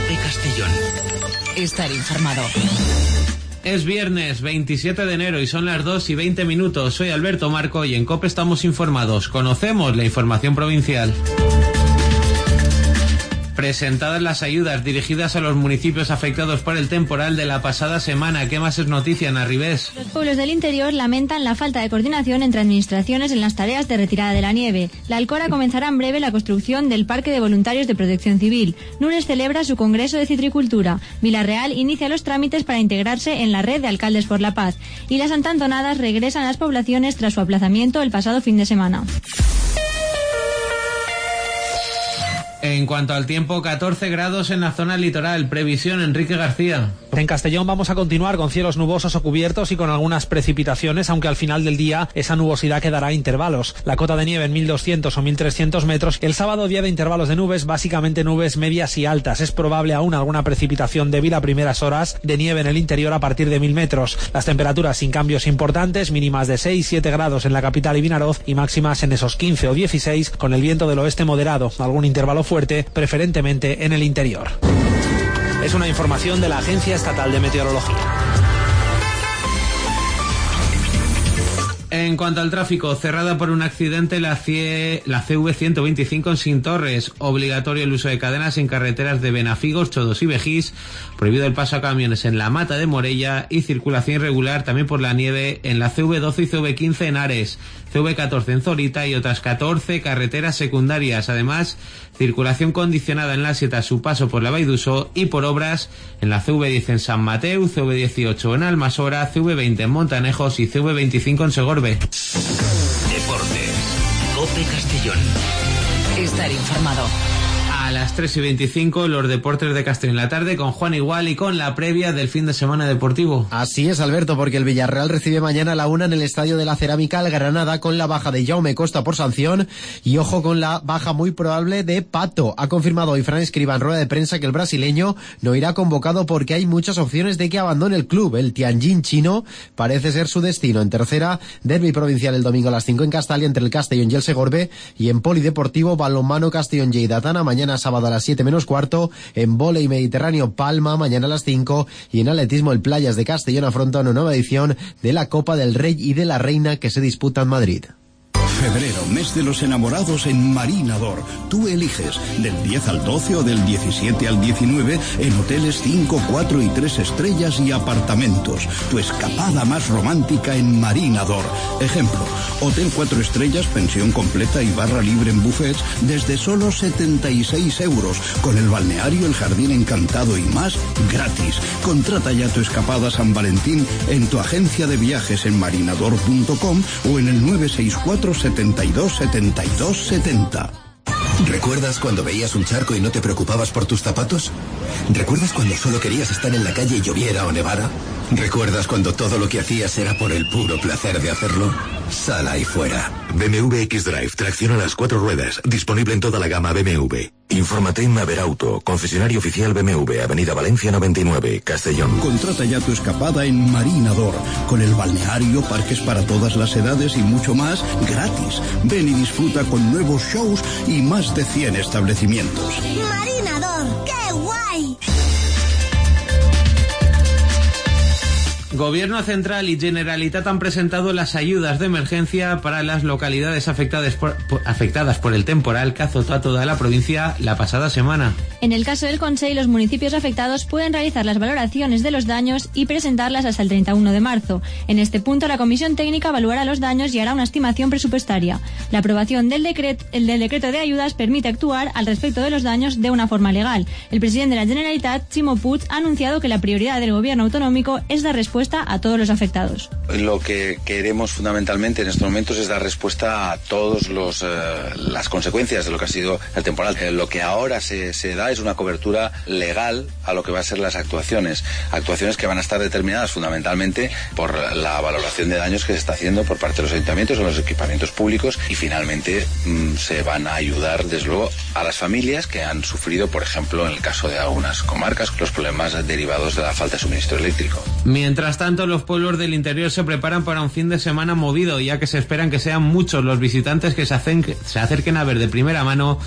COPE Castellón. Estar informado. Es viernes 27 de enero y son las 2:20. Soy Alberto Marco y en COPE estamos informados. Conocemos la información provincial. Presentadas las ayudas dirigidas a los municipios afectados por el temporal de la pasada semana. ¿Qué más es noticia, Ana Ribés? Los pueblos del interior lamentan la falta de coordinación entre administraciones en las tareas de retirada de la nieve. La Alcora comenzará en breve la construcción del Parque de Voluntarios de Protección Civil. Nules celebra su Congreso de Citricultura. Vilarreal inicia los trámites para integrarse en la red de Alcaldes por la Paz. Y las santantonadas regresan a las poblaciones tras su aplazamiento el pasado fin de semana. En cuanto al tiempo, 14 grados en la zona litoral. Previsión, Enrique García. En Castellón vamos a continuar con cielos nubosos o cubiertos y con algunas precipitaciones, aunque al final del día esa nubosidad quedará a intervalos. La cota de nieve en 1.200 o 1.300 metros. El sábado, día de intervalos de nubes, básicamente nubes medias y altas. Es probable aún alguna precipitación débil a primeras horas de nieve en el interior a partir de 1.000 metros. Las temperaturas sin cambios importantes, mínimas de 6-7 grados en la capital y Vinaroz y máximas en esos 15 o 16 con el viento del oeste moderado. Algún intervalo fuerte, preferentemente en el interior. Es una información de la Agencia Estatal de Meteorología. En cuanto al tráfico, cerrada por un accidente la CV125 en Sintorres. Obligatorio el uso de cadenas en carreteras de Benafigos, Chodos y Vejís. Prohibido el paso a camiones en la Mata de Morella y circulación irregular también por la nieve en la CV12 y CV15 en Ares, CV14 en Zorita y otras 14 carreteras secundarias. Además, circulación condicionada en la 7 a su paso por la Vall d'Uso y por obras en la CV10 en San Mateu, CV18 en Almasora, CV20 en Montanejos y CV25 en Segorbe. Deportes. COPE Castellón. Estar informado. A las 3:25, los deportes de Castellón en la tarde con Juan Igual y con la previa del fin de semana deportivo. Así es, Alberto, porque el Villarreal recibe mañana a la 1 en el Estadio de la Cerámica al Granada con la baja de Jaume Costa por sanción y ojo con la baja muy probable de Pato. Ha confirmado hoy Fran Escribá en rueda de prensa que el brasileño no irá convocado porque hay muchas opciones de que abandone el club. El Tianjin chino parece ser su destino. En tercera, derbi provincial el domingo a las 5 en Castalia entre el Castellón y el Segorbe, y en polideportivo balonmano Castellón y Eidatana mañana sábado a las 7 menos cuarto, en vóley mediterráneo Palma mañana a las 5 y en atletismo el Playas de Castellón afronta una nueva edición de la Copa del Rey y de la Reina que se disputa en Madrid. Febrero, mes de los enamorados en Marinador. Tú eliges del 10 al 12 o del 17 al 19 en hoteles 5, 4 y 3 estrellas y apartamentos. Tu escapada más romántica en Marinador. Ejemplo, hotel 4 estrellas, pensión completa y barra libre en buffets desde solo 76 euros, con el balneario, el jardín encantado y más gratis. Contrata ya tu escapada San Valentín en tu agencia de viajes en marinador.com o en el 964 72 72 70. ¿Recuerdas cuando veías un charco y no te preocupabas por tus zapatos? ¿Recuerdas cuando solo querías estar en la calle y lloviera o nevara? ¿Recuerdas cuando todo lo que hacías era por el puro placer de hacerlo? Sal ahí fuera. BMW X-Drive, tracción a las 4 ruedas, disponible en toda la gama BMW. Infórmate en Maverauto, concesionario oficial BMW, Avenida Valencia 99, Castellón. Contrata ya tu escapada en Marinador, con el balneario, parques para todas las edades y mucho más gratis. Ven y disfruta con nuevos shows y más de 100 establecimientos. Marinador, ¡qué guay! Gobierno Central y Generalitat han presentado las ayudas de emergencia para las localidades afectadas por el temporal que azotó a toda la provincia la pasada semana. En el caso del Consell, los municipios afectados pueden realizar las valoraciones de los daños y presentarlas hasta el 31 de marzo. En este punto, la Comisión Técnica evaluará los daños y hará una estimación presupuestaria. La aprobación del decreto de ayudas permite actuar al respecto de los daños de una forma legal. El presidente de la Generalitat, Ximo Puig, ha anunciado que la prioridad del gobierno autonómico es dar respuesta a todos los afectados. Lo que queremos fundamentalmente en estos momentos es dar respuesta a todas las consecuencias de lo que ha sido el temporal. Lo que ahora se da es una cobertura legal a lo que va a ser las actuaciones que van a estar determinadas fundamentalmente por la valoración de daños que se está haciendo por parte de los ayuntamientos o los equipamientos públicos, y finalmente se van a ayudar desde luego a las familias que han sufrido, por ejemplo, en el caso de algunas comarcas, los problemas derivados de la falta de suministro eléctrico. Mientras Mientras tanto, los pueblos del interior se preparan para un fin de semana movido, ya que se esperan que sean muchos los visitantes que se acerquen a ver de primera mano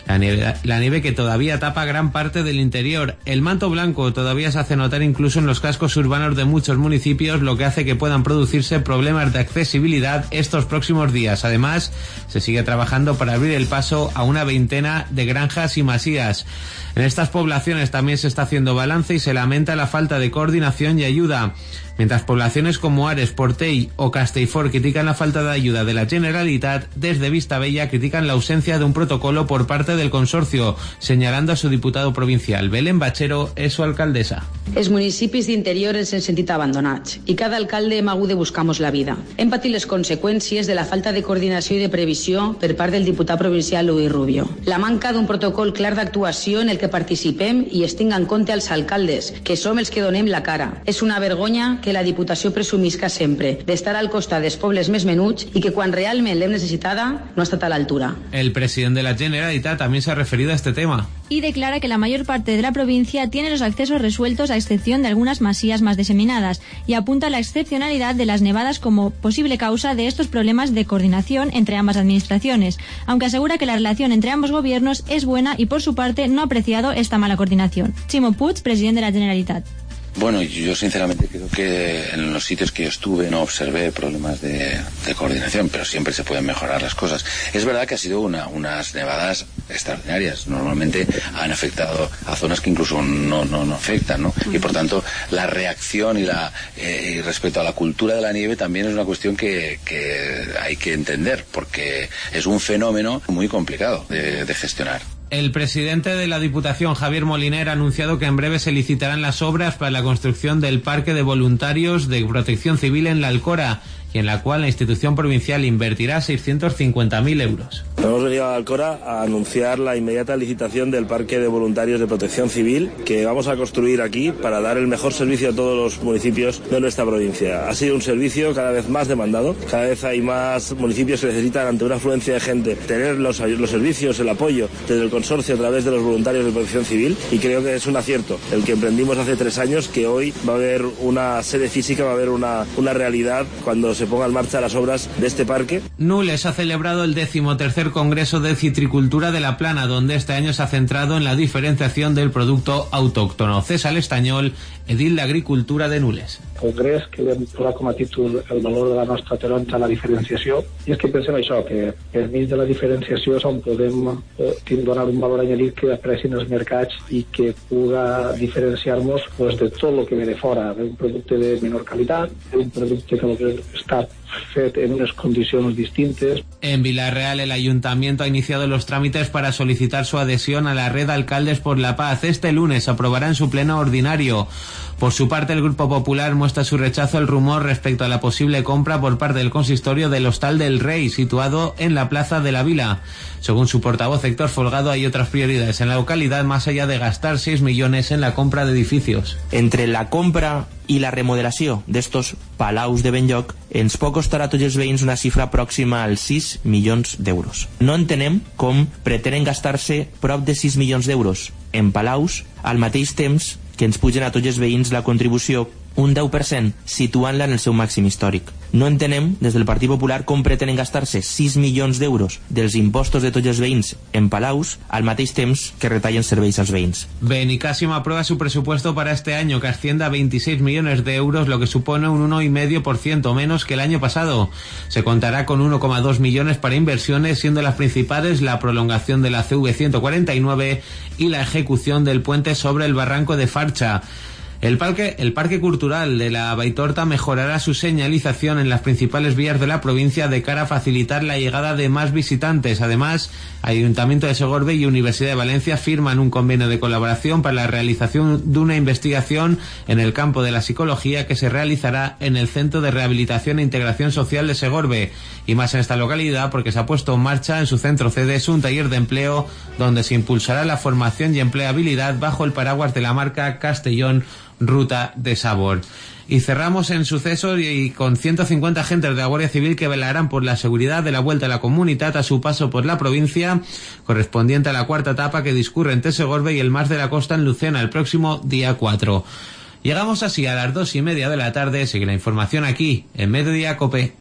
la nieve que todavía tapa gran parte del interior. El manto blanco todavía se hace notar incluso en los cascos urbanos de muchos municipios, lo que hace que puedan producirse problemas de accesibilidad estos próximos días. Además, se sigue trabajando para abrir el paso a una veintena de granjas y masías. En estas poblaciones también se está haciendo balance y se lamenta la falta de coordinación y ayuda. Mientras poblaciones como Ares, Portell o Castellfort critican la falta de ayuda de la Generalitat, desde Vistabella critican la ausencia de un protocolo por parte del consorcio, señalando a su diputado provincial. Belén Bachero es su alcaldesa. Els municipis d'interior ens hem sentit abandonats i cada alcalde hem hagut de buscar-nos la vida. Hem patit les conseqüències de la falta de coordinació i de previsió per part del diputat provincial Luis Rubio. La manca d'un protocol clar d'actuació en el que participem i es tinga en compte els alcaldes, que som els que donem la cara. És una vergonya que la Diputació presumisca sempre d'estar al costat dels pobles més menuts i que quan realment l'hem necessitada no ha estat a l'altura. El presidente de la Generalitat también se ha referido a este tema. Y declara que la mayor parte de la provincia tiene los accesos resueltos a excepción de algunas masías más diseminadas y apunta a la excepcionalidad de las nevadas como posible causa de estos problemas de coordinación entre ambas administraciones, aunque asegura que la relación entre ambos gobiernos es buena y por su parte no ha apreciado esta mala coordinación. Ximo Puig, presidente de la Generalitat. Bueno, yo sinceramente creo que en los sitios que yo estuve no observé problemas de coordinación, pero siempre se pueden mejorar las cosas. Es verdad que ha sido unas nevadas extraordinarias. Normalmente han afectado a zonas que incluso no afectan, ¿no? Y por tanto la reacción y respecto a la cultura de la nieve también es una cuestión que hay que entender, porque es un fenómeno muy complicado de gestionar. El presidente de la Diputación, Javier Moliner, ha anunciado que en breve se licitarán las obras para la construcción del Parque de Voluntarios de Protección Civil en la Alcora, y en la cual la institución provincial invertirá 650.000 euros. Hemos venido a Alcora a anunciar la inmediata licitación del Parque de Voluntarios de Protección Civil que vamos a construir aquí para dar el mejor servicio a todos los municipios de nuestra provincia. Ha sido un servicio cada vez más demandado, cada vez hay más municipios que necesitan, ante una afluencia de gente, tener los servicios, el apoyo desde el consorcio a través de los voluntarios de Protección Civil, y creo que es un acierto el que emprendimos hace 3 años, que hoy va a haber una sede física, va a haber una realidad cuando se pongan en marcha las obras de este parque. Nules ha celebrado el 13º Congreso de Citricultura de La Plana, donde este año se ha centrado en la diferenciación del producto autóctono. César Estañol, edil d'Agricultura de Nules. Congrés que vam posar com a títol el valor de la nostra taronja, la diferenciació, i és que pensem això, que enmig de la diferenciació és on podem donar un valor añadit que aprecien els mercats i que puga diferenciar-nos de tot el que ve de fora, d'un producte de menor qualitat, d'un producte que està fet en unas condiciones distintas. En Villarreal, el ayuntamiento ha iniciado los trámites para solicitar su adhesión a la red Alcaldes por la Paz. Este lunes aprobará en su pleno ordinario. Por su parte, el Grupo Popular muestra su rechazo al rumor respecto a la posible compra por parte del consistorio del Hostal del Rey, situado en la Plaza de la Vila. Según su portavoz Héctor Folgado, hay otras prioridades en la localidad más allá de gastar 6 millones en la compra de edificios. Entre la compra i la remodelació d'estos palaus de ben lloc ens pot costar a tots els veïns una xifra pròxima als 6 milions d'euros. No entenem com pretenen gastar-se prop de 6 milions d'euros en palaus al mateix temps que ens pugen a tots els veïns la contribució un 10%, situant-la en el seu màxim històric. No entenem, des del Partit Popular, com pretenen gastar-se 6 milions d'euros dels impostos de tots els veïns en palaus al mateix temps que retallen serveis als veïns. Benicàssim aprueba su presupuesto para este año, que asciende a 26 millones de euros, lo que supone un 1,5% menos que el año pasado. Se contará con 1,2 millones para inversiones, siendo las principales la prolongación de la CV 149 y la ejecución del puente sobre el barranco de Farcha. El Parque Cultural de la Baitorta mejorará su señalización en las principales vías de la provincia de cara a facilitar la llegada de más visitantes. Además, Ayuntamiento de Segorbe y Universidad de Valencia firman un convenio de colaboración para la realización de una investigación en el campo de la psicología que se realizará en el Centro de Rehabilitación e Integración Social de Segorbe. Y más en esta localidad porque se ha puesto en marcha en su centro sede un taller de empleo donde se impulsará la formación y empleabilidad bajo el paraguas de la marca Castellón Ruta de Sabor. Y cerramos en sucesos y con 150 agentes de la Guardia Civil que velarán por la seguridad de la Vuelta a la Comunitat a su paso por la provincia, correspondiente a la cuarta etapa que discurre entre Segorbe y el Mar de la Costa en Lucena el próximo día 4. Llegamos así a las 2:30 de la tarde. Sigue la información aquí, en Mediodía Cope.